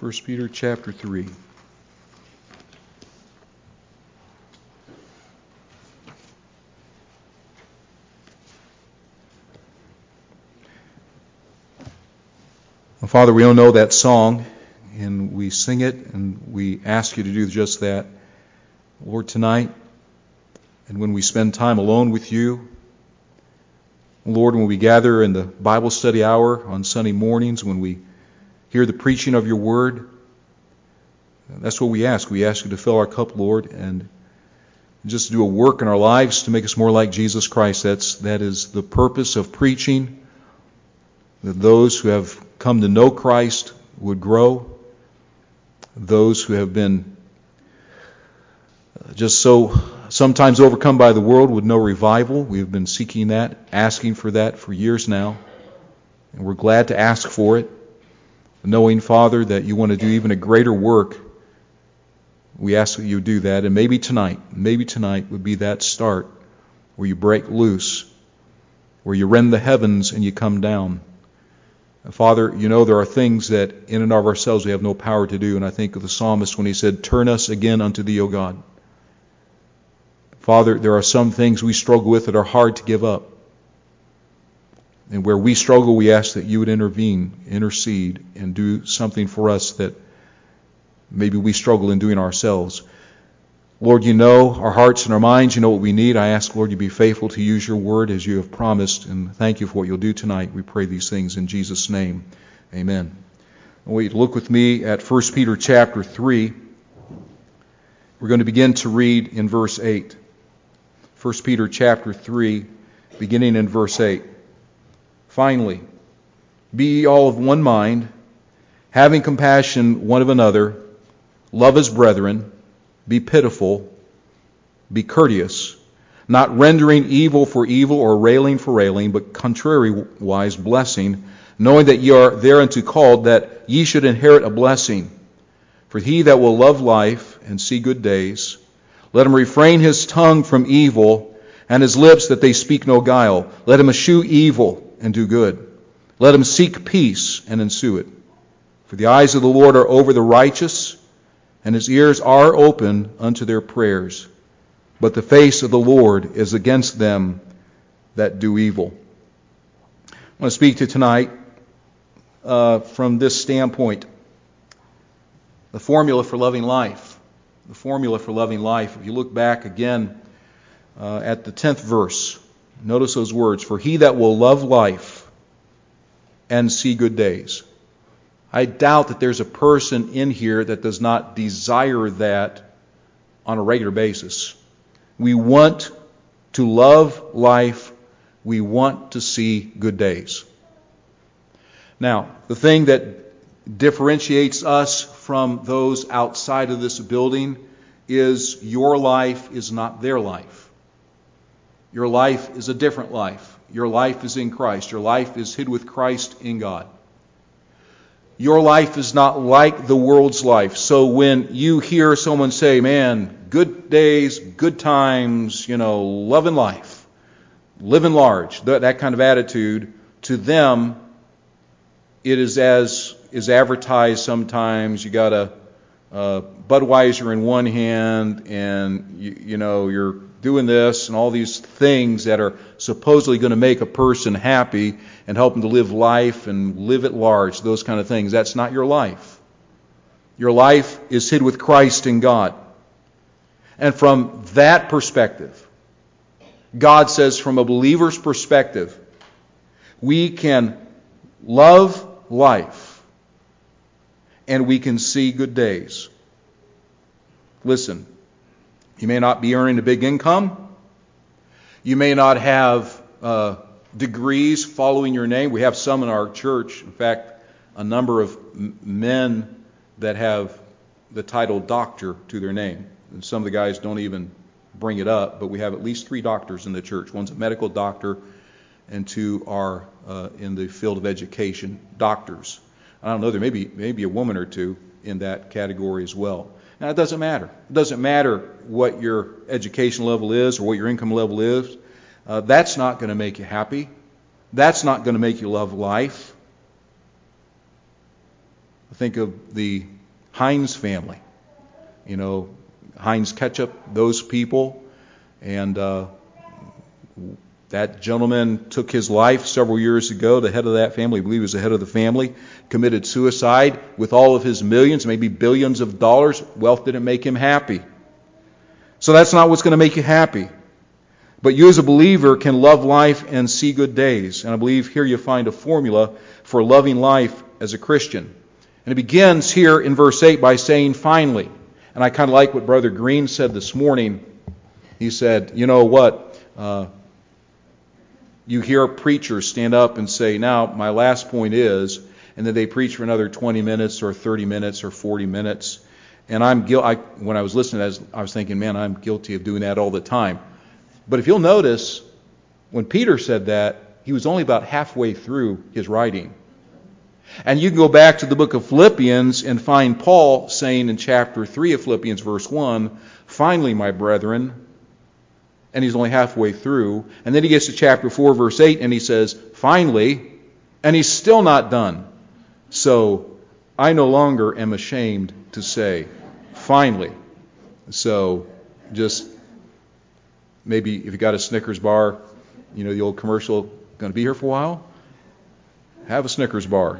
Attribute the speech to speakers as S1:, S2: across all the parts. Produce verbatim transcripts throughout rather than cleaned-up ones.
S1: First Peter chapter three. Well, Father, we all know that song, and we sing it, and we ask you to do just that. Lord, tonight, and when we spend time alone with you, Lord, when we gather in the Bible study hour on Sunday mornings, when we hear the preaching of your word, that's what we ask. We ask you to fill our cup, Lord, and just do a work in our lives to make us more like Jesus Christ. That's, that is the purpose of preaching, that those who have come to know Christ would grow, those who have been just so sometimes overcome by the world would know revival. We have been seeking that, asking for that for years now, and we're glad to ask for it, knowing, Father, that you want to do even a greater work. We ask that you do that, and maybe tonight, maybe tonight would be that start where you break loose, where you rend the heavens and you come down. And Father, you know there are things that in and of ourselves we have no power to do, and I think of the psalmist when he said, "Turn us again unto thee, O God." Father, there are some things we struggle with that are hard to give up. And where we struggle, we ask that you would intervene, intercede, and do something for us that maybe we struggle in doing ourselves. Lord, you know our hearts and our minds. You know what we need. I ask, Lord, you be faithful to use your word as you have promised. And thank you for what you'll do tonight. We pray these things in Jesus' name. Amen. I want you to look with me at First Peter chapter three. We're going to begin to read in verse eight. First Peter chapter three, beginning in verse eight. Finally, be ye all of one mind, having compassion one of another, love as brethren, be pitiful, be courteous, not rendering evil for evil or railing for railing, but contrariwise blessing, knowing that ye are thereunto called, that ye should inherit a blessing. For he that will love life and see good days, let him refrain his tongue from evil, and his lips that they speak no guile. Let him eschew evil and do good. Let him seek peace and ensue it. For the eyes of the Lord are over the righteous, and his ears are open unto their prayers. But the face of the Lord is against them that do evil. I want to speak to you tonight uh, from this standpoint. The formula for loving life. The formula for loving life. If you look back again uh, at the tenth verse, notice those words. For he that will love life and see good days. I doubt that there's a person in here that does not desire that on a regular basis. We want to love life. We want to see good days. Now, the thing that differentiates us from those outside of this building is your life is not their life. Your life is a different life. Your life is in Christ. Your life is hid with Christ in God. Your life is not like the world's life. So when you hear someone say, man, good days, good times, you know, loving life, living large, that, that kind of attitude, to them, it is as is advertised sometimes. You got a, a Budweiser in one hand, and you, you know, you're doing this and all these things that are supposedly going to make a person happy and help them to live life and live at large, those kind of things. That's not your life. Your life is hid with Christ in God. And from that perspective, God says from a believer's perspective, we can love life and we can see good days. Listen, you may not be earning a big income. You may not have uh, degrees following your name. We have some in our church. In fact, a number of m- men that have the title doctor to their name. And some of the guys don't even bring it up, but we have at least three doctors in the church. One's a medical doctor, and two are uh, in the field of education, doctors. I don't know, there may be, maybe a woman or two in that category as well. Now, it doesn't matter. It doesn't matter what your education level is or what your income level is. Uh, that's not going to make you happy. That's not going to make you love life. The think of the Heinz family. You know, Heinz Ketchup, those people. And uh, that gentleman took his life several years ago. The head of that family, I believe he was the head of the family, committed suicide with all of his millions, maybe billions of dollars. Wealth didn't make him happy. So that's not what's going to make you happy. But you as a believer can love life and see good days. And I believe here you find a formula for loving life as a Christian. And it begins here in verse eight by saying, finally. And I kind of like what Brother Green said this morning. He said, you know what? Uh, you hear preachers stand up and say, now, my last point is, and then they preach for another twenty minutes or thirty minutes or forty minutes. And I'm guil- I, when I was listening, I was, I was thinking, man, I'm guilty of doing that all the time. But if you'll notice, when Peter said that, he was only about halfway through his writing. And you can go back to the book of Philippians and find Paul saying in chapter three of Philippians, verse one, finally, my brethren, and he's only halfway through. And then he gets to chapter four, verse eight, and he says, finally, and he's still not done. So, I no longer am ashamed to say, finally. So, just maybe if you got a Snickers bar, you know, the old commercial, going to be here for a while? Have a Snickers bar.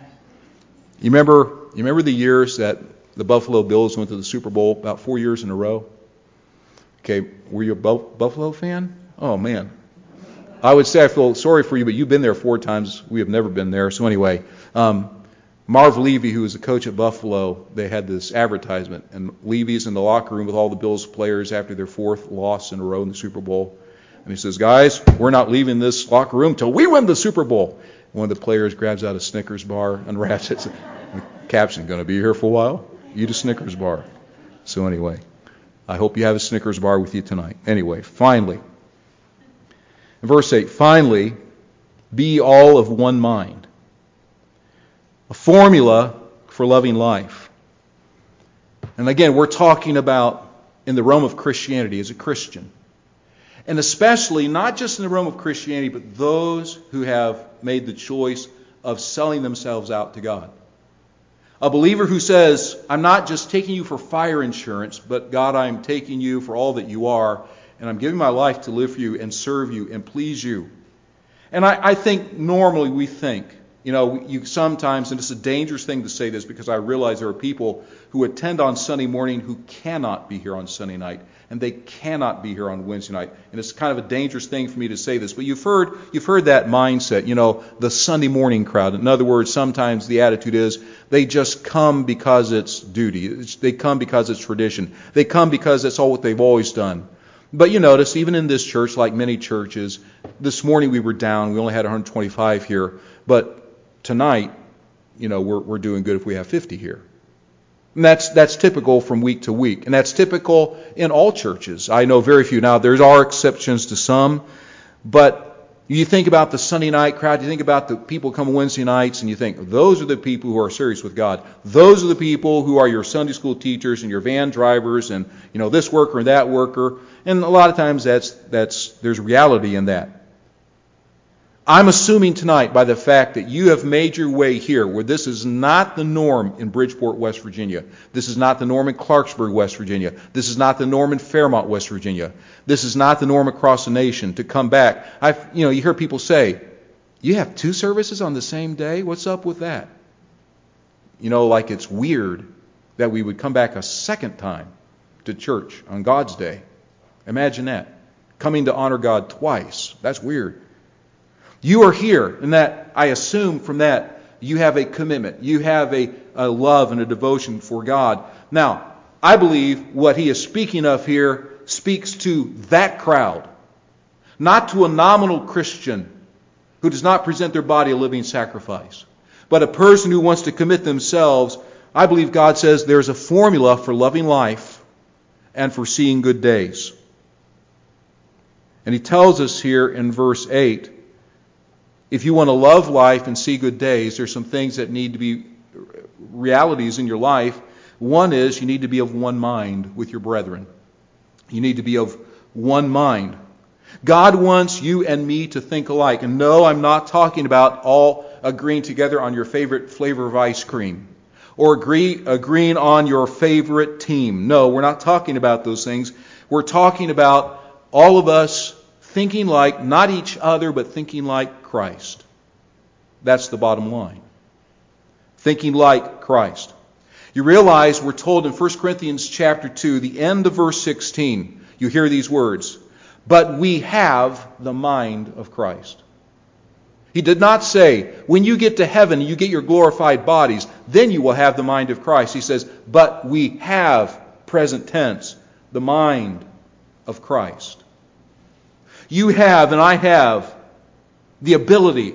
S1: You remember, you remember the years that the Buffalo Bills went to the Super Bowl about four years in a row? Okay, were you a Buffalo fan? Oh, man. I would say I feel sorry for you, but you've been there four times. We have never been there. So anyway, um, Marv Levy, who was the coach at Buffalo, they had this advertisement. And Levy's in the locker room with all the Bills players after their fourth loss in a row in the Super Bowl. And he says, guys, we're not leaving this locker room till we win the Super Bowl. One of the players grabs out a Snickers bar, unwraps it. The caption, going to be here for a while? Eat a Snickers bar. So anyway, I hope you have a Snickers bar with you tonight. Anyway, finally. In verse eight, finally, be all of one mind. A formula for loving life. And again, we're talking about in the realm of Christianity as a Christian. And especially, not just in the realm of Christianity, but those who have made the choice of selling themselves out to God. A believer who says, I'm not just taking you for fire insurance, but God, I'm taking you for all that you are, and I'm giving my life to live for you and serve you and please you. And I, I think normally we think, you know, you sometimes, and it's a dangerous thing to say this because I realize there are people who attend on Sunday morning who cannot be here on Sunday night, and they cannot be here on Wednesday night. And it's kind of a dangerous thing for me to say this, but you've heard you've heard that mindset, you know, the Sunday morning crowd. In other words, sometimes the attitude is they just come because it's duty. It's, they come because it's tradition. They come because that's all what they've always done. But you notice, even in this church, like many churches, this morning we were down. We only had one hundred twenty-five here, but tonight, you know, we're we're doing good if we have fifty here. And that's that's typical from week to week. And that's typical in all churches. I know very few. Now, there are exceptions to some. But you think about the Sunday night crowd. You think about the people who come Wednesday nights. And you think, those are the people who are serious with God. Those are the people who are your Sunday school teachers and your van drivers and, you know, this worker and that worker. And a lot of times that's that's there's reality in that. I'm assuming tonight by the fact that you have made your way here, where this is not the norm in Bridgeport, West Virginia. This is not the norm in Clarksburg, West Virginia. This is not the norm in Fairmont, West Virginia. This is not the norm across the nation to come back. I've, you know, you hear people say, you have two services on the same day? What's up with that? You know, like it's weird that we would come back a second time to church on God's day. Imagine that. Coming to honor God twice. That's weird. You are here, and that I assume from that you have a commitment. You have a, a love and a devotion for God. Now, I believe what he is speaking of here speaks to that crowd, not to a nominal Christian who does not present their body a living sacrifice, but a person who wants to commit themselves. I believe God says there's a formula for loving life and for seeing good days. And he tells us here in verse eight, if you want to love life and see good days, there's some things that need to be realities in your life. One is you need to be of one mind with your brethren. You need to be of one mind. God wants you and me to think alike. And no, I'm not talking about all agreeing together on your favorite flavor of ice cream, or agree, agreeing on your favorite team. No, we're not talking about those things. We're talking about all of us thinking like, not each other, but thinking like Christ. That's the bottom line. Thinking like Christ. You realize we're told in First Corinthians chapter two, the end of verse sixteen, you hear these words, but we have the mind of Christ. He did not say, when you get to heaven, you get your glorified bodies, then you will have the mind of Christ. He says, but we have, present tense, the mind of Christ. You have, and I have, the ability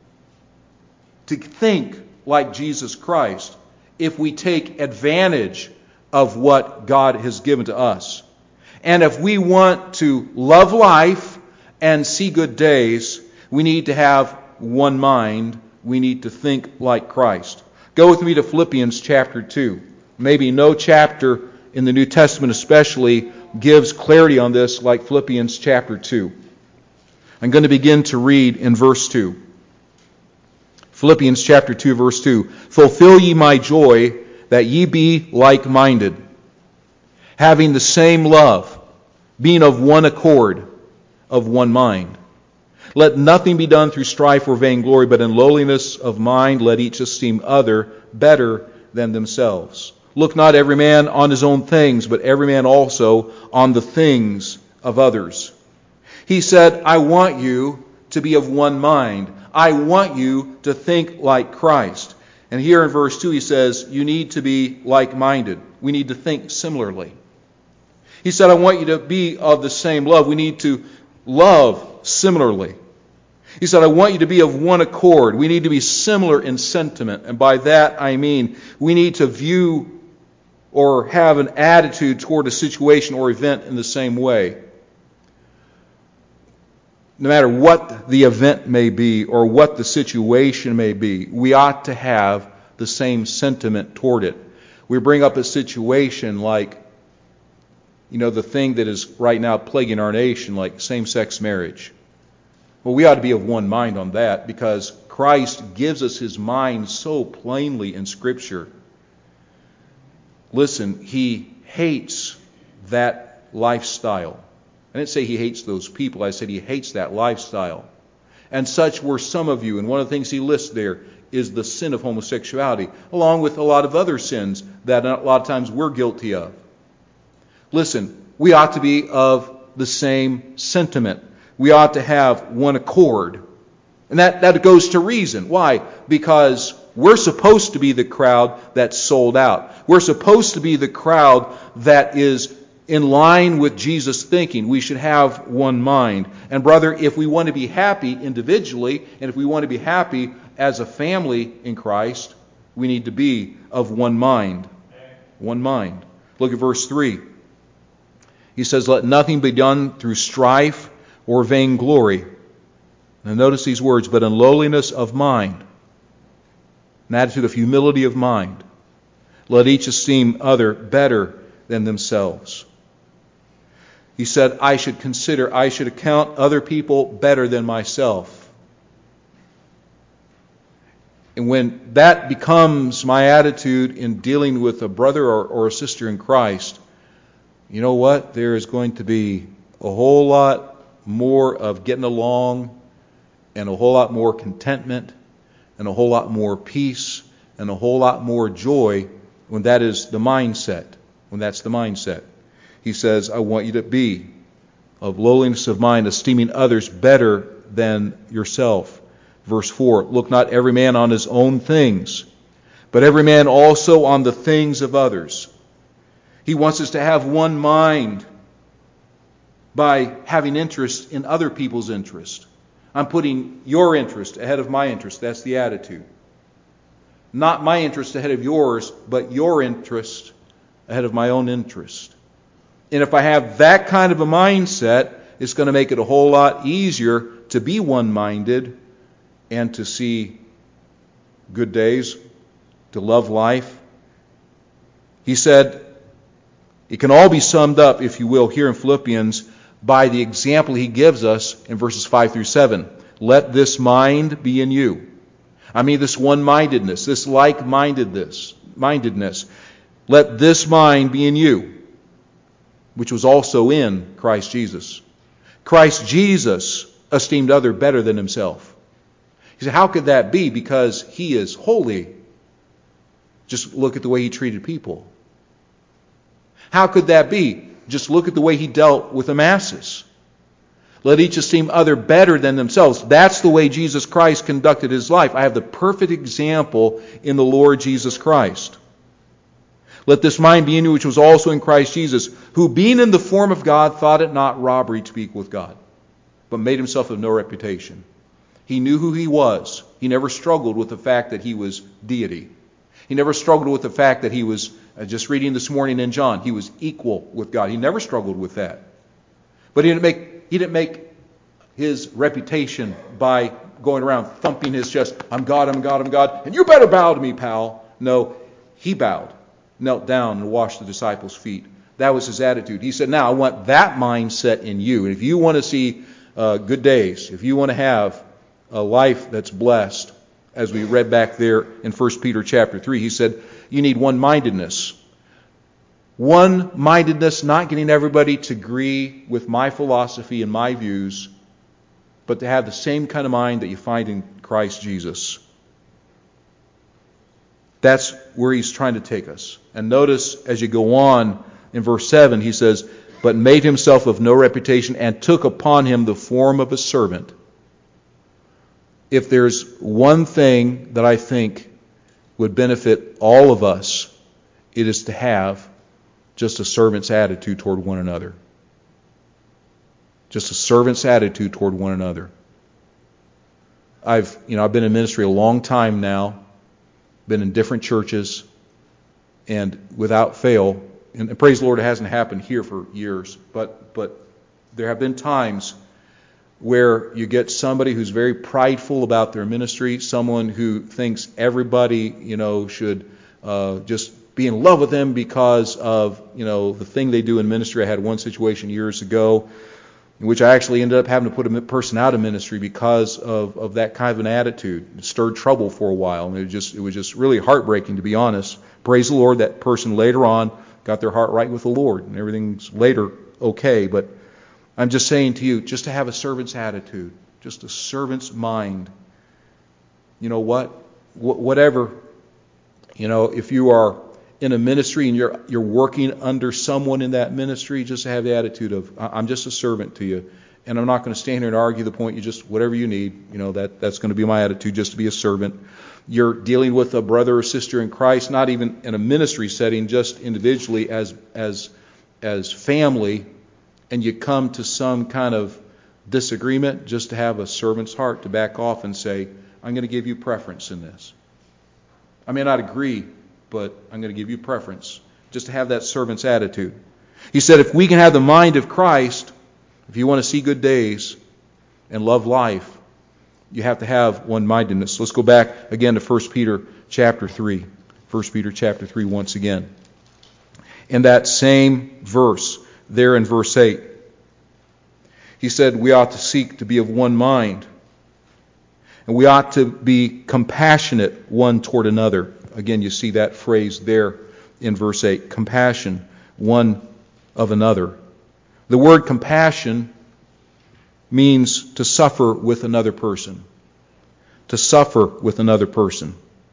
S1: to think like Jesus Christ if we take advantage of what God has given to us. And if we want to love life and see good days, we need to have one mind. We need to think like Christ. Go with me to Philippians chapter two. Maybe no chapter in the New Testament especially gives clarity on this like Philippians chapter two. I'm going to begin to read in verse two. Philippians chapter two, verse two. Fulfill ye my joy, that ye be like-minded, having the same love, being of one accord, of one mind. Let nothing be done through strife or vainglory, but in lowliness of mind let each esteem other better than themselves. Look not every man on his own things, but every man also on the things of others. He said, I want you to be of one mind. I want you to think like Christ. And here in verse two he says, you need to be like-minded. We need to think similarly. He said, I want you to be of the same love. We need to love similarly. He said, I want you to be of one accord. We need to be similar in sentiment. And by that I mean we need to view or have an attitude toward a situation or event in the same way. No matter what the event may be or what the situation may be, we ought to have the same sentiment toward it. We bring up a situation like, you know, the thing that is right now plaguing our nation, like same-sex marriage. Well, we ought to be of one mind on that because Christ gives us His mind so plainly in Scripture. Listen, He hates that lifestyle. I didn't say He hates those people. I said He hates that lifestyle. And such were some of you. And one of the things He lists there is the sin of homosexuality, along with a lot of other sins that a lot of times we're guilty of. Listen, we ought to be of the same sentiment. We ought to have one accord. And that, that goes to reason. Why? Because we're supposed to be the crowd that's sold out. We're supposed to be the crowd that is in line with Jesus' thinking. We should have one mind. And brother, if we want to be happy individually, and if we want to be happy as a family in Christ, we need to be of one mind. One mind. Look at verse three. He says, let nothing be done through strife or vainglory. Now notice these words, but in lowliness of mind, an attitude of humility of mind. Let each esteem other better than themselves. He said, I should consider, I should account other people better than myself. And when that becomes my attitude in dealing with a brother or, or a sister in Christ, you know what? There is going to be a whole lot more of getting along and a whole lot more contentment and a whole lot more peace and a whole lot more joy when that is the mindset. When that's the mindset. He says, I want you to be of lowliness of mind, esteeming others better than yourself. Verse four, look not every man on his own things, but every man also on the things of others. He wants us to have one mind by having interest in other people's interest. I'm putting your interest ahead of my interest. That's the attitude. Not my interest ahead of yours, but your interest ahead of my own interest. And if I have that kind of a mindset, it's going to make it a whole lot easier to be one-minded and to see good days, to love life. He said, it can all be summed up, if you will, here in Philippians by the example he gives us in verses five through seven. Let this mind be in you. I mean, this one-mindedness, this like-mindedness. mindedness. Let this mind be in you, which was also in Christ Jesus. Christ Jesus esteemed other better than himself. He said, how could that be? Because he is holy. Just look at the way he treated people. How could that be? Just look at the way he dealt with the masses. Let each esteem other better than themselves. That's the way Jesus Christ conducted his life. I have the perfect example in the Lord Jesus Christ. Let this mind be in you, which was also in Christ Jesus, who being in the form of God, thought it not robbery to be equal with God, but made himself of no reputation. He knew who he was. He never struggled with the fact that he was deity. He never struggled with the fact that he was, uh, just reading this morning in John, he was equal with God. He never struggled with that. But he didn't make, he didn't make his reputation by going around thumping his chest, I'm God, I'm God, I'm God, and you better bow to me, pal. No, he bowed, knelt down, and washed the disciples' feet. That was his attitude. He said, now I want that mindset in you. And if you want to see uh, good days, if you want to have a life that's blessed, as we read back there in First Peter chapter three, he said, you need one-mindedness. One-mindedness, not getting everybody to agree with my philosophy and my views, but to have the same kind of mind that you find in Christ Jesus. That's where he's trying to take us. And notice as you go on in verse seven, he says, but made himself of no reputation and took upon him the form of a servant. If there's one thing that I think would benefit all of us, it is to have just a servant's attitude toward one another. Just a servant's attitude toward one another. I've, you know, I've been in ministry a long time now, been in different churches, and without fail, and praise the Lord, it hasn't happened here for years, but but there have been times where you get somebody who's very prideful about their ministry, someone who thinks everybody, you know, should uh, just be in love with them because of, you know, the thing they do in ministry. I had one situation years ago in which I actually ended up having to put a person out of ministry because of, of that kind of an attitude. It stirred trouble for a while, and it just it was just really heartbreaking, to be honest. Praise the Lord, that person later on got their heart right with the Lord, and everything's later okay, but I'm just saying to you, just to have a servant's attitude, just a servant's mind. You know what? Wh- whatever, you know, if you are in a ministry and you're you're working under someone in that ministry, just have the attitude of, I'm just a servant to you, and I'm not going to stand here and argue the point. You just, whatever you need, you know, that that's going to be my attitude, just to be a servant. You're dealing with a brother or sister in Christ, not even in a ministry setting, just individually as as as family, and you come to some kind of disagreement, just to have a servant's heart to back off and say, I'm going to give you preference in this. I may not agree, but I'm going to give you preference. Just to have that servant's attitude. He said, if we can have the mind of Christ, if you want to see good days and love life, you have to have one-mindedness. Let's go back again to First Peter chapter three. First Peter chapter three once again. In that same verse, there in verse eight, he said we ought to seek to be of one mind. And we ought to be compassionate one toward another. Again, you see that phrase there in verse eight. Compassion one of another. The word compassion means to suffer with another person. To suffer with another person.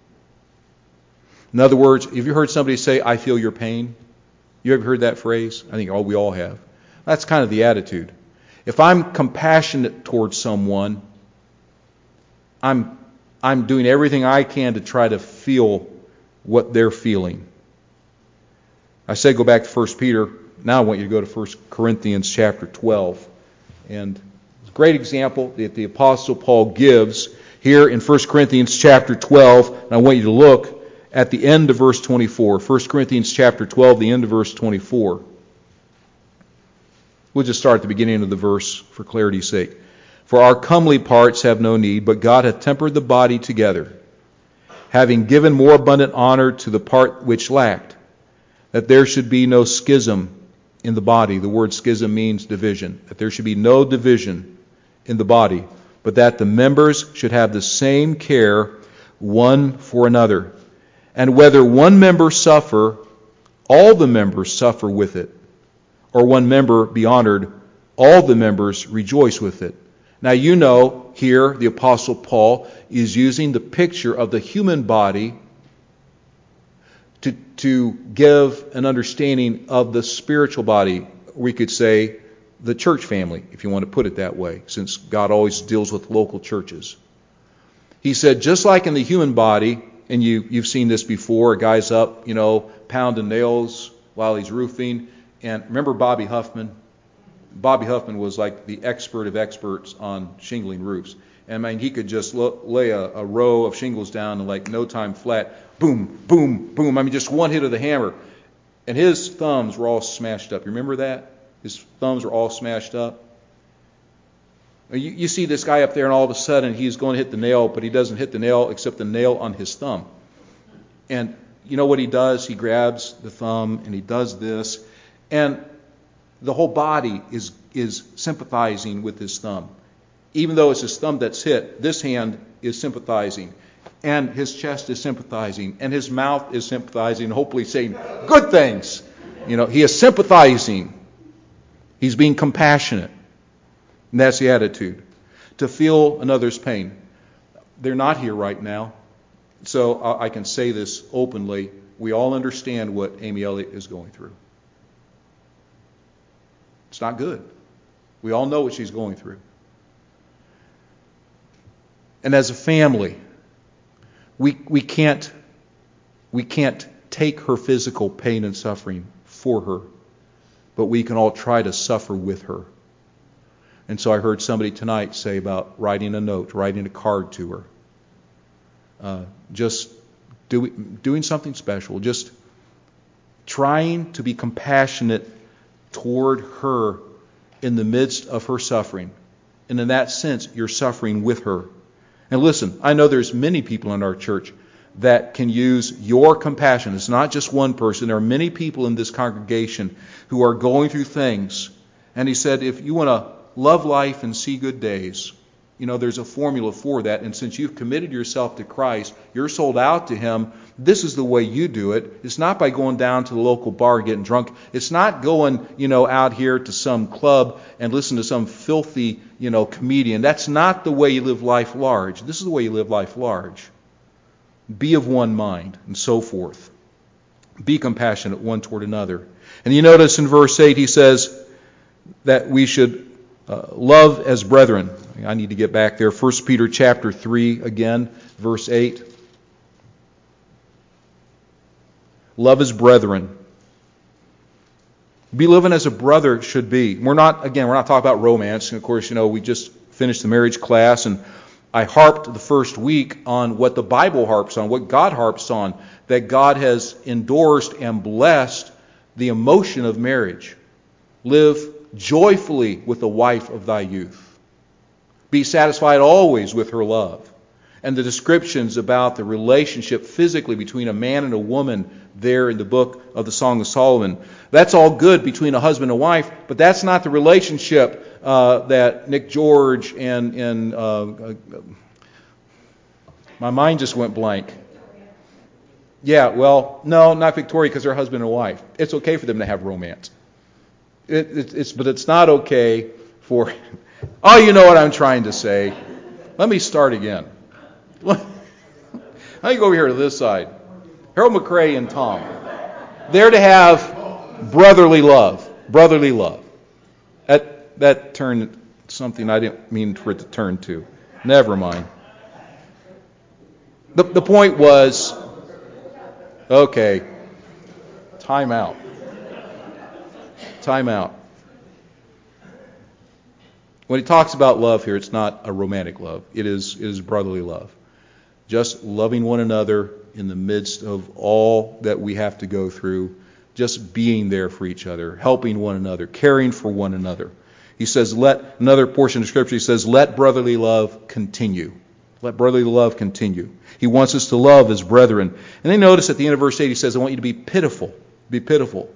S1: In other words, have you heard somebody say, I feel your pain? You ever heard that phrase? I think oh, we all have. That's kind of the attitude. If I'm compassionate towards someone, I'm I'm doing everything I can to try to feel what they're feeling. I said go back to First Peter. Now I want you to go to First Corinthians chapter twelve. And it's a great example that the Apostle Paul gives here in First Corinthians chapter twelve. And I want you to look at the end of verse twenty-four. First Corinthians chapter twelve, the end of verse twenty-four. We'll just start at the beginning of the verse for clarity's sake. For our comely parts have no need, but God hath tempered the body together, having given more abundant honor to the part which lacked, that there should be no schism in the body. The word schism means division. That there should be no division in the body, but that the members should have the same care one for another. And whether one member suffer, all the members suffer with it. Or one member be honored, all the members rejoice with it. Now you know here the Apostle Paul is using the picture of the human body to, to give an understanding of the spiritual body. We could say the church family, if you want to put it that way, since God always deals with local churches. He said, just like in the human body, and you, you've seen this before, a guy's up, you know, pounding nails while he's roofing. And remember Bobby Huffman? Bobby Huffman was like the expert of experts on shingling roofs. And I mean, he could just lo- lay a, a row of shingles down in like no time flat. Boom, boom, boom. I mean, just one hit of the hammer. And his thumbs were all smashed up. You remember that? His thumbs were all smashed up. You, you see this guy up there, and all of a sudden he's going to hit the nail, but he doesn't hit the nail except the nail on his thumb. And you know what he does? He grabs the thumb and he does this. And the whole body is is sympathizing with his thumb. Even though it's his thumb that's hit, this hand is sympathizing. And his chest is sympathizing. And his mouth is sympathizing, hopefully saying good things. You know, he is sympathizing. He's being compassionate. And that's the attitude. To feel another's pain. They're not here right now. So I can say this openly. We all understand what Amy Elliott is going through. It's not good. We all know what she's going through. And as a family, we we can't we can't take her physical pain and suffering for her, but we can all try to suffer with her. And so I heard somebody tonight say about writing a note, writing a card to her. Uh, just do, doing something special, just trying to be compassionate toward her in the midst of her suffering. And in that sense, you're suffering with her. And listen, I know there's many people in our church that can use your compassion. It's not just one person. There are many people in this congregation who are going through things. And he said, if you want to love life and see good days, you know, there's a formula for that. And since you've committed yourself to Christ, you're sold out to Him, this is the way you do it. It's not by going down to the local bar getting drunk. It's not going, you know, out here to some club and listen to some filthy, you know, comedian. That's not the way you live life large. This is the way you live life large. Be of one mind, and so forth. Be compassionate one toward another. And you notice in verse eight, he says that we should uh, love as brethren. I need to get back there. First Peter chapter three again, verse eight. Love as brethren. Be living as a brother should be. We're not, again, we're not talking about romance. And of course, you know, we just finished the marriage class, and I harped the first week on what the Bible harps on, what God harps on, that God has endorsed and blessed the emotion of marriage. Live joyfully with the wife of thy youth. Be satisfied always with her love. And the descriptions about the relationship physically between a man and a woman there in the book of the Song of Solomon. That's all good between a husband and wife, but that's not the relationship uh, that Nick George and, and uh, uh, my mind just went blank. Yeah, well, no, not Victoria, because they're husband and wife. It's okay for them to have romance. It, it, it's, but it's not okay for... Oh, you know what I'm trying to say. Let me start again. Let me go over here to this side. Harold McRae and Tom. They're to have brotherly love. Brotherly love. That, that turned something I didn't mean for it to turn to. Never mind. The, the point was... Okay. Time out. Time out. When he talks about love here, it's not a romantic love. It is, it is brotherly love. Just loving one another in the midst of all that we have to go through. Just being there for each other. Helping one another. Caring for one another. He says, let, another portion of Scripture, he says, let brotherly love continue. Let brotherly love continue. He wants us to love as brethren. And then notice at the end of verse eight, he says, I want you to be pitiful. Be pitiful.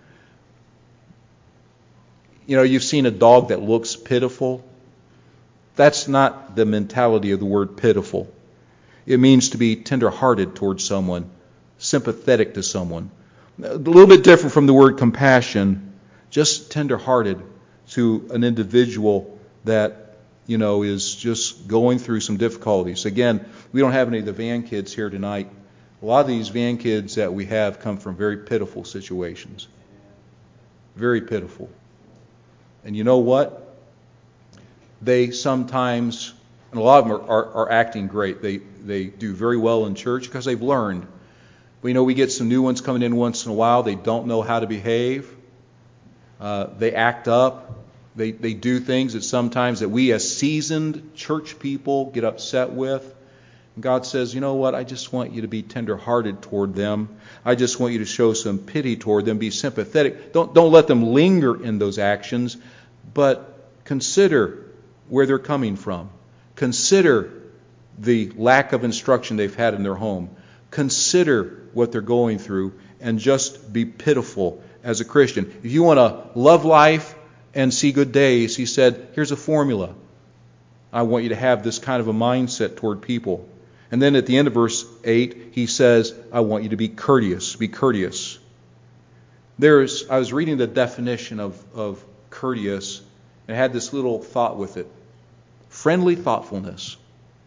S1: You know, you've seen a dog that looks pitiful. That's not the mentality of the word pitiful. It means to be tender-hearted towards someone, sympathetic to someone. A little bit different from the word compassion, just tender-hearted to an individual that, you know, is just going through some difficulties. Again, we don't have any of the van kids here tonight. A lot of these van kids that we have come from very pitiful situations. Very pitiful. And you know what? They sometimes, and a lot of them are, are, are acting great. They, they do very well in church because they've learned. We know we get some new ones coming in once in a while. They don't know how to behave. Uh, they act up. They, they do things that sometimes that we as seasoned church people get upset with. And God says, you know what? I just want you to be tender-hearted toward them. I just want you to show some pity toward them. Be sympathetic. Don't, don't let them linger in those actions, but consider where they're coming from. Consider the lack of instruction they've had in their home. Consider what they're going through and just be pitiful as a Christian. If you want to love life and see good days, he said, here's a formula. I want you to have this kind of a mindset toward people. And then at the end of verse eight, he says, I want you to be courteous. Be courteous. There's, I was reading the definition of, of courteous, and it had this little thought with it. Friendly thoughtfulness.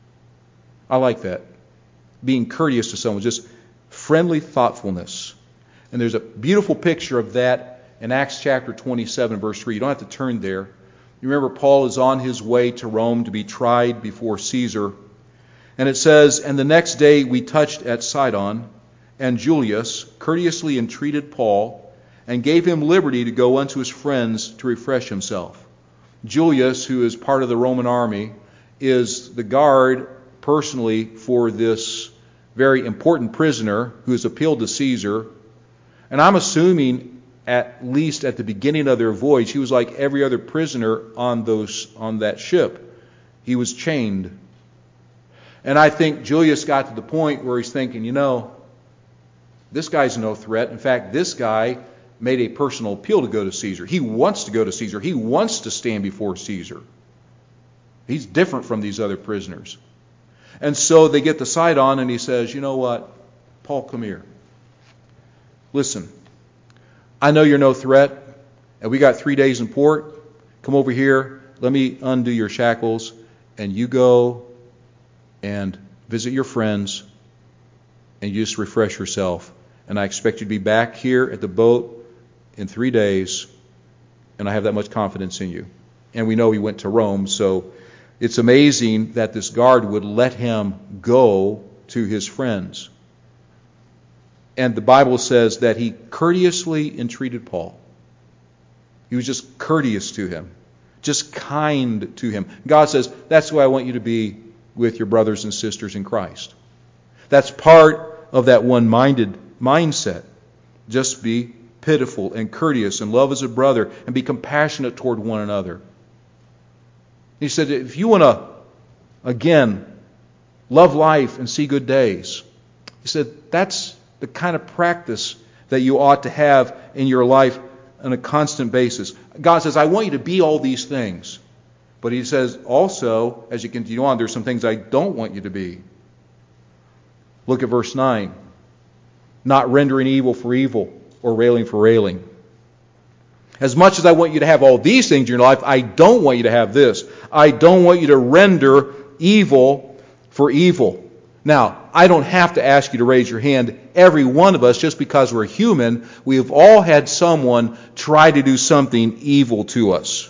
S1: I like that. Being courteous to someone, just friendly thoughtfulness. And there's a beautiful picture of that in Acts chapter twenty-seven, verse three. You don't have to turn there. You remember Paul is on his way to Rome to be tried before Caesar. And it says, and the next day we touched at Sidon, and Julius courteously entreated Paul and gave him liberty to go unto his friends to refresh himself. Julius, who is part of the Roman army, is the guard personally for this very important prisoner who has appealed to Caesar. And I'm assuming at least at the beginning of their voyage, he was like every other prisoner on those on that ship. He was chained. And I think Julius got to the point where he's thinking, you know, this guy's no threat. In fact, this guy made a personal appeal to go to Caesar. He wants to go to Caesar. He wants to stand before Caesar. He's different from these other prisoners. And so they get the Sidon, and he says, you know what? Paul, come here. Listen, I know you're no threat, and we got three days in port. Come over here. Let me undo your shackles, and you go and visit your friends, and you just refresh yourself. And I expect you to be back here at the boat in three days, and I have that much confidence in you. And we know he went to Rome, so it's amazing that this guard would let him go to his friends. And the Bible says that he courteously entreated Paul. He was just courteous to him, just kind to him. God says, that's who I want you to be with your brothers and sisters in Christ. That's part of that one-minded mindset. Just be pitiful and courteous and love as a brother and be compassionate toward one another. He said, if you want to, again, love life and see good days, he said, that's the kind of practice that you ought to have in your life on a constant basis. God says, I want you to be all these things. But he says also, as you continue on, there's some things I don't want you to be. Look at verse nine. Not rendering evil for evil or railing for railing. As much as I want you to have all these things in your life, I don't want you to have this. I don't want you to render evil for evil. Now, I don't have to ask you to raise your hand. Every one of us, just because we're human, we have all had someone try to do something evil to us.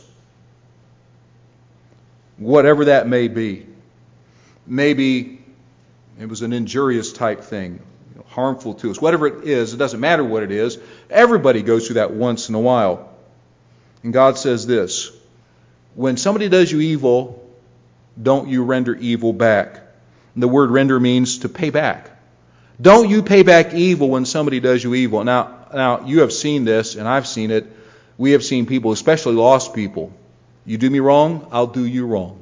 S1: Whatever that may be. Maybe it was an injurious type thing, you know, harmful to us. Whatever it is, it doesn't matter what it is. Everybody goes through that once in a while. And God says this, when somebody does you evil, don't you render evil back. And the word render means to pay back. Don't you pay back evil when somebody does you evil. Now, now you have seen this, and I've seen it. We have seen people, especially lost people. You do me wrong, I'll do you wrong.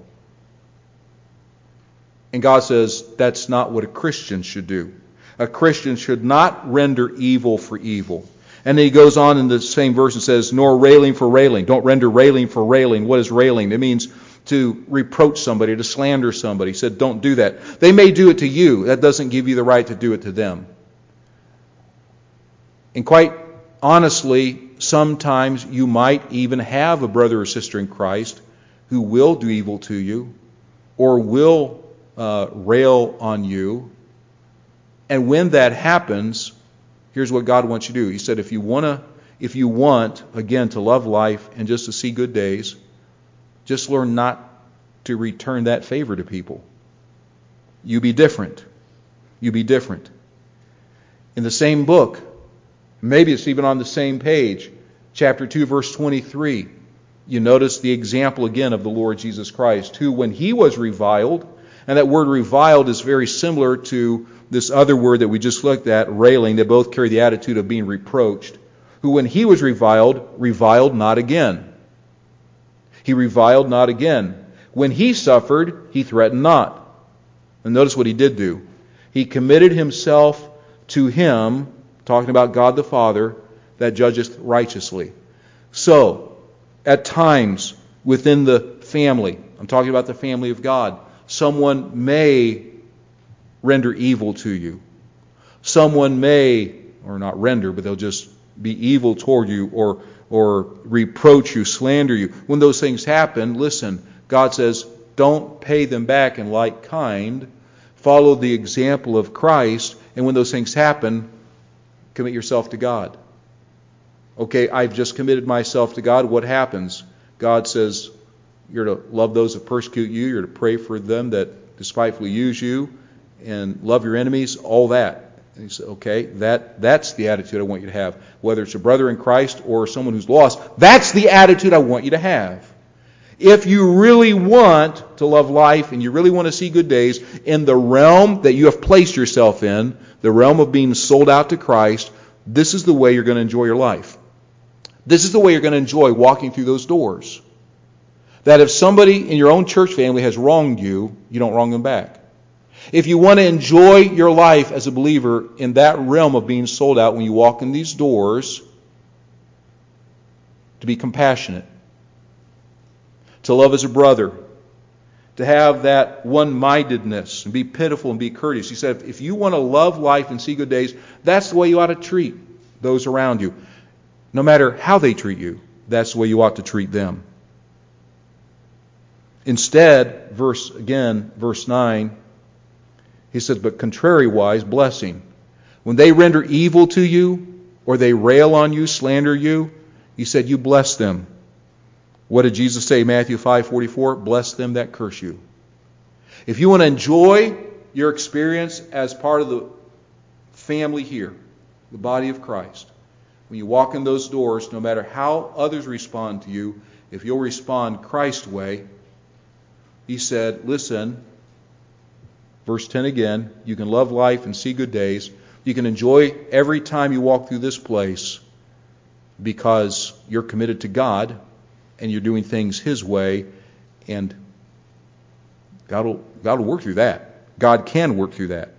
S1: And God says that's not what a Christian should do. A Christian should not render evil for evil. And then he goes on in the same verse and says, nor railing for railing. Don't render railing for railing. What is railing? It means to reproach somebody, to slander somebody. He said, don't do that. They may do it to you. That doesn't give you the right to do it to them. And quite honestly, sometimes you might even have a brother or sister in Christ who will do evil to you or will uh, rail on you. And when that happens, here's what God wants you to do. He said, if you want to, if you want, again, to love life and just to see good days, just learn not to return that favor to people. You be different. You be different. In the same book, maybe it's even on the same page, chapter two, verse twenty-three, you notice the example again of the Lord Jesus Christ, who when he was reviled, and that word reviled is very similar to this other word that we just looked at, railing. They both carry the attitude of being reproached. Who when he was reviled, reviled not again. He reviled not again. When he suffered, he threatened not. And notice what he did do. He committed himself to him, talking about God the Father, that judgeth righteously. So, at times within the family, I'm talking about the family of God, someone may render evil to you. Someone may, or not render, but they'll just be evil toward you or or reproach you, slander you. When those things happen, listen, God says, don't pay them back in like kind. Follow the example of Christ, and when those things happen, commit yourself to God. Okay, I've just committed myself to God. What happens? God says, you're to love those that persecute you. You're to pray for them that despitefully use you, and love your enemies, all that. And he said, okay, that, that's the attitude I want you to have. Whether it's a brother in Christ or someone who's lost, that's the attitude I want you to have. If you really want to love life and you really want to see good days in the realm that you have placed yourself in, the realm of being sold out to Christ, this is the way you're going to enjoy your life. This is the way you're going to enjoy walking through those doors. That if somebody in your own church family has wronged you, you don't wrong them back. If you want to enjoy your life as a believer in that realm of being sold out when you walk in these doors, to be compassionate, to love as a brother, to have that one-mindedness and be pitiful and be courteous. He said, if you want to love life and see good days, that's the way you ought to treat those around you. No matter how they treat you, that's the way you ought to treat them. Instead, verse again, verse nine, he says, but contrariwise, blessing. When they render evil to you, or they rail on you, slander you, he said, you bless them. What did Jesus say, Matthew five forty-four? Bless them that curse you. If you want to enjoy your experience as part of the family here, the body of Christ, when you walk in those doors, no matter how others respond to you, if you'll respond Christ's way, he said, listen, verse ten again, you can love life and see good days. You can enjoy every time you walk through this place because you're committed to God and you're doing things His way, and God will, God will work through that. God can work through that.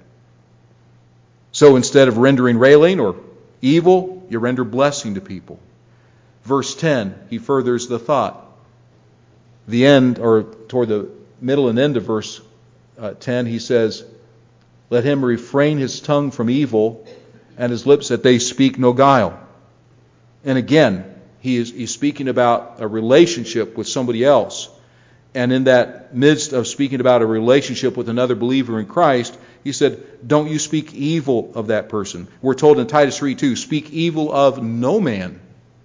S1: So instead of rendering railing or evil, you render blessing to people. Verse ten, he furthers the thought. The end, or toward the middle and end of verse uh, ten, he says, let him refrain his tongue from evil and his lips that they speak no guile. And again, he is he's speaking about a relationship with somebody else. And in that midst of speaking about a relationship with another believer in Christ, he said, don't you speak evil of that person. We're told in Titus three two, speak evil of no man.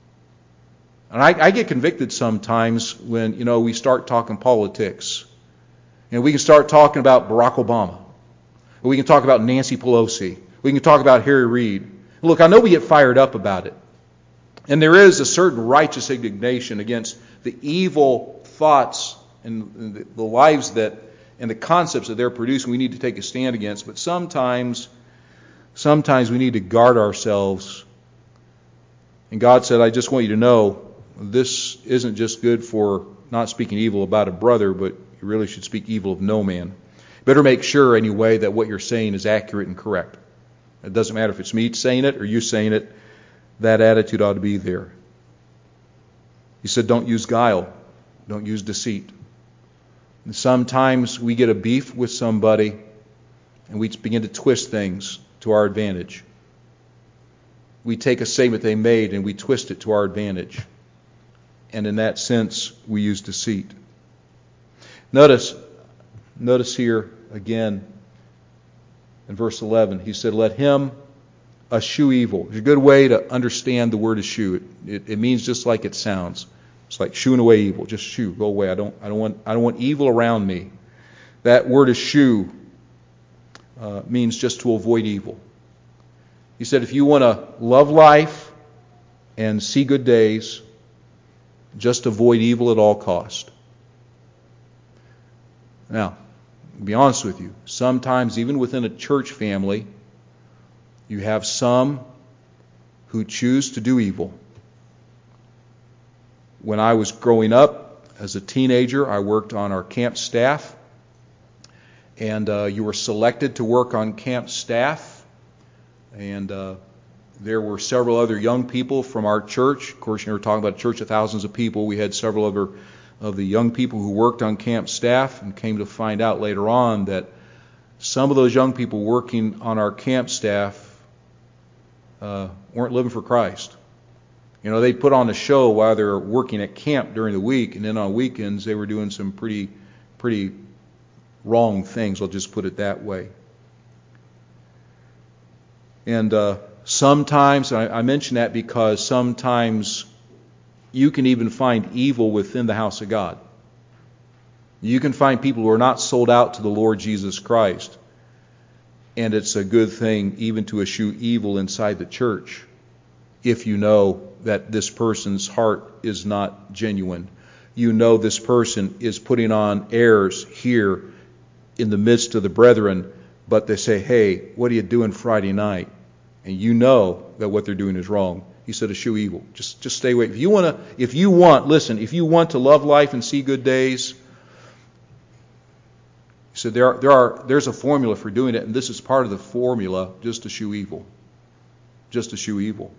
S1: And I, I get convicted sometimes when, you know, we start talking politics. And we can start talking about Barack Obama. We can talk about Nancy Pelosi. We can talk about Harry Reid. Look, I know we get fired up about it. And there is a certain righteous indignation against the evil thoughts and the lives that and the concepts that they're producing. We need to take a stand against. But sometimes, sometimes we need to guard ourselves. And God said, I just want you to know, this isn't just good for not speaking evil about a brother, but you really should speak evil of no man. Better make sure anyway that what you're saying is accurate and correct. It doesn't matter if it's me saying it or you saying it. That attitude ought to be there. He said, don't use guile. Don't use deceit. And sometimes we get a beef with somebody and we begin to twist things to our advantage. we take a statement they made and we twist it to our advantage. And in that sense, we use deceit. Notice, notice here again in verse eleven, he said, let him eschew evil. It's a good way to understand the word eschew. It, it, it means just like it sounds. It's like shooing away evil. Just shoo, go away. I don't, I don't want, I don't want evil around me. That word eschew uh, means just to avoid evil. He said, if you want to love life and see good days, just avoid evil at all cost. Now, to be honest with you, sometimes even within a church family, you have some who choose to do evil. When I was growing up as a teenager, I worked on our camp staff. And uh, you were selected to work on camp staff. And uh, there were several other young people from our church. Of course, you know, we're talking about a church of thousands of people. We had several other of the young people who worked on camp staff, and came to find out later on that some of those young people working on our camp staff uh, weren't living for Christ. You know, they put on a show while they were working at camp during the week, and then on weekends they were doing some pretty, pretty wrong things. I'll just put it that way. And uh, sometimes, I, I mention that because sometimes you can even find evil within the house of God. You can find people who are not sold out to the Lord Jesus Christ. And it's a good thing even to eschew evil inside the church if you know that this person's heart is not genuine. You know this person is putting on airs here in the midst of the brethren, but they say, hey, what are you doing Friday night? And you know that what they're doing is wrong. He said, eschew evil. Just just stay away. If you want to, if you want, listen, if you want to love life and see good days, he said there are, there are there's a formula for doing it, and this is part of the formula, just eschew evil. Just eschew evil.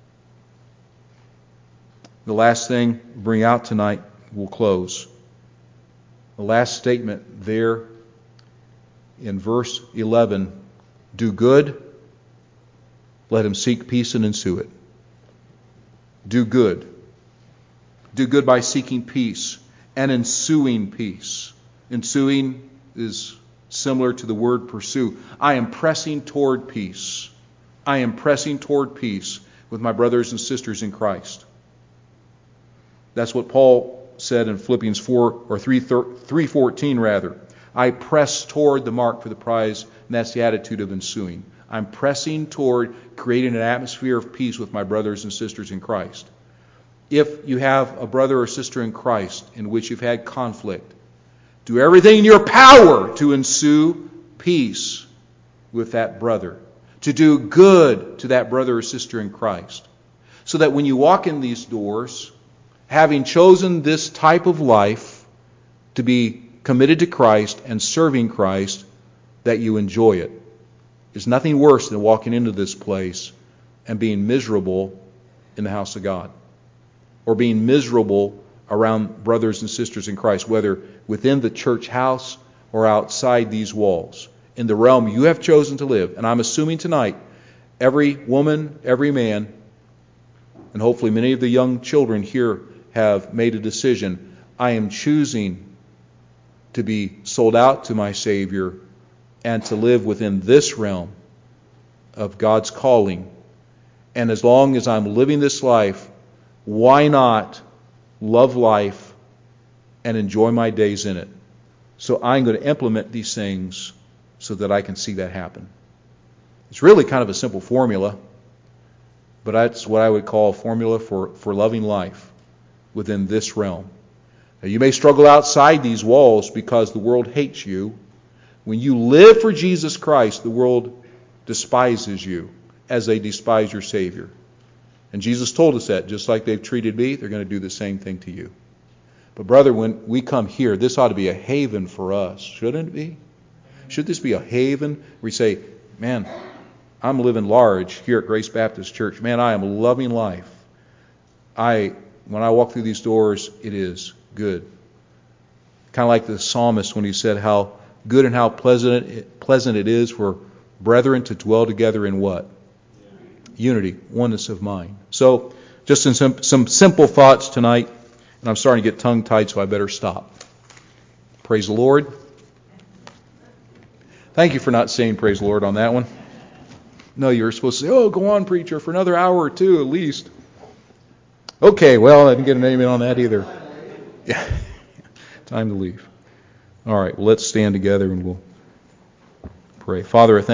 S1: The last thing we'll bring out tonight, we'll close. The last statement there in verse eleven, do good, let him seek peace and ensue it. Do good. Do good by seeking peace and ensuing peace. Ensuing is similar to the word pursue. I am pressing toward peace. I am pressing toward peace with my brothers and sisters in Christ. That's what Paul said in Philippians four or three fourteen rather. I press toward the mark for the prize, and that's the attitude of ensuing. I'm pressing toward creating an atmosphere of peace with my brothers and sisters in Christ. If you have a brother or sister in Christ in which you've had conflict, do everything in your power to ensue peace with that brother, to do good to that brother or sister in Christ, so that when you walk in these doors, having chosen this type of life to be committed to Christ and serving Christ, that you enjoy it. There's nothing worse than walking into this place and being miserable in the house of God, or being miserable around brothers and sisters in Christ, whether within the church house or outside these walls, in the realm you have chosen to live. And I'm assuming tonight, every woman, every man, and hopefully many of the young children here have made a decision. I am choosing to be sold out to my Savior and to live within this realm of God's calling. And as long as I'm living this life, why not love life and enjoy my days in it? So I'm going to implement these things so that I can see that happen. It's really kind of a simple formula, but that's what I would call a formula for, for loving life within this realm. Now, you may struggle outside these walls because the world hates you. When you live for Jesus Christ, the world despises you as they despise your Savior. And Jesus told us that, just like they've treated me, they're going to do the same thing to you. But brother, when we come here, this ought to be a haven for us, shouldn't it be? Should this be a haven where we say, man, I'm living large here at Grace Baptist Church. Man, I am loving life. I, when I walk through these doors, it is good. Kind of like the psalmist when he said how good and how pleasant it, pleasant it is for brethren to dwell together in what? unity, oneness of mind. So, just in some, some simple thoughts tonight, and I'm starting to get tongue-tied, so I better stop. Praise the Lord. Thank you for not saying praise the Lord on that one. No, you were supposed to say, oh, go on, preacher, for another hour or two at least. Okay, well, I didn't get an amen on that either. Yeah, time to leave. All right, well, let's stand together and we'll pray. Father, I thank